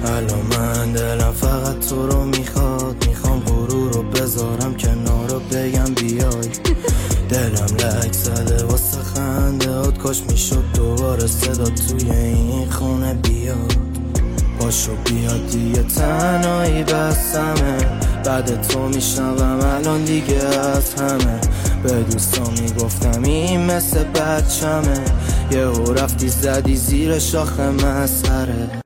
الان من دلم فقط تو رو میخواد، میخوام غرور رو بذارم کنار رو بگم بیای. دلم لک زده واسه خندهات، کاش میشد دوباره صدا توی این خونه بیاد. پاشو بیاد دیگه تنهایی بسمه، بعد تو میشنوم الان دیگه از همه. به دوستان میگفتم این مثل بچمه، یهو رفتی زدی زیر شاخ مسخره.